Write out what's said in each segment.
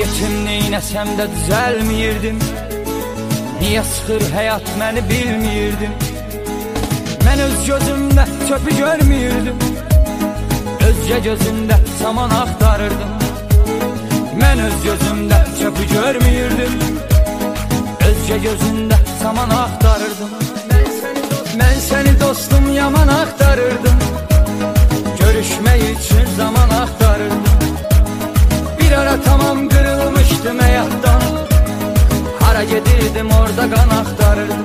Kim neynəsəm də düzəlmiyirdim. Niyə sıxır həyat məni bilmirdim. Mən öz gözümdə çöpü görmüyürdüm. Özgə gözümdə saman axtarırdım. Mən öz gözümdə çöpü görmüyürdüm. Özgə gözündə saman axtarırdım. Mən səni dostum yaman axtarırdım. Görüşmək üçün zaman axtarırdım. Bir ara tamam qırılmışdım həyatdan. Hara gedirdim orada qan axtarırdım.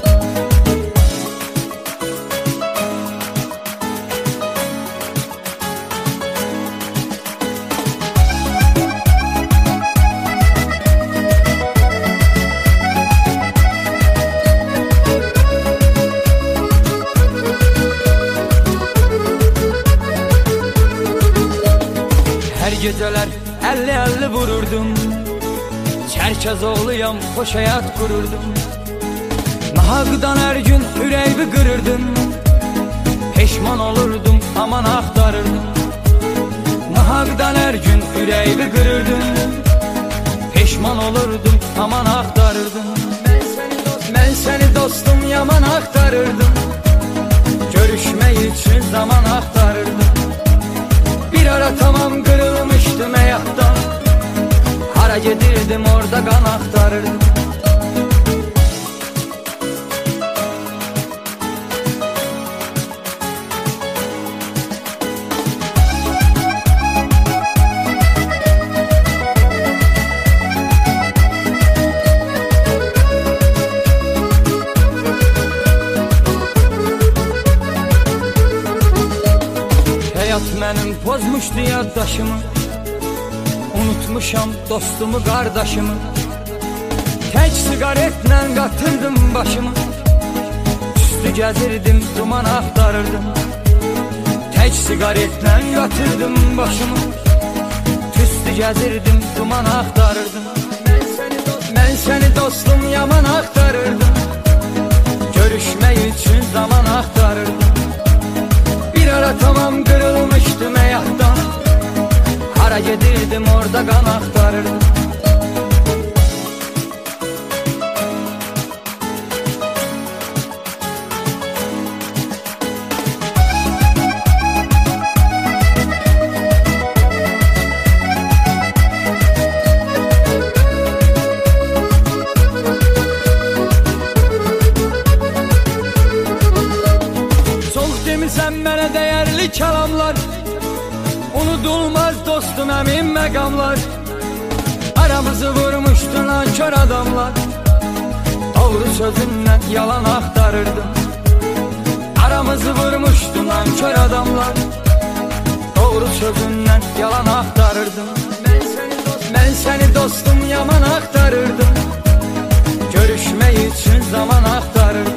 Hər gecələr 50-50 vururdum. Çərkəz oğluyam, xoş həyat qururdum. Nahaqdan hər gün ürəyimi qırırdım. Peşman olurdum, aman axtarırdım. Nahaqdan hər gün ürəyimi qırırdım. Peşman olurdum, aman axtarırdım. Mən səni dostum yaman axtarırdım. Görüşmək üçün zaman axtarırdım. Bir ara tamam qırılmışdım həyatdan. Hara gedirdim orada qan axtarırdım. Həyat mənim pozmuşdu yaddaşımı. Unutmuşam dostumu, qardaşımı. Tək sigaretlə qatırdım başımı. Üstü gəzirdim, duman axtarırdım. Tək sigaretlə qatırdım başımı. Üstü gəzirdim, duman axtarırdım. Mən səni dostum yaman axtarırdım. Görüşmək üçün zaman axtarırdım. Bir ara tamam qırılmışdım həyatdan. Hara gedirdim orada qan axtarırdım. Çox demisən mənə dəyərli kəlamlar. Unudulmaz dostum əmin məqamlar. Aramızı vurmuşdu nankör adamlar. Doğru sözünlə yalan axtarırdım. Aramızı vurmuşdu nankör adamlar. Doğru sözünlə yalan axtarırdım. Mən səni dostum yaman axtarırdım. Görüşmək üçün zaman axtarırdım.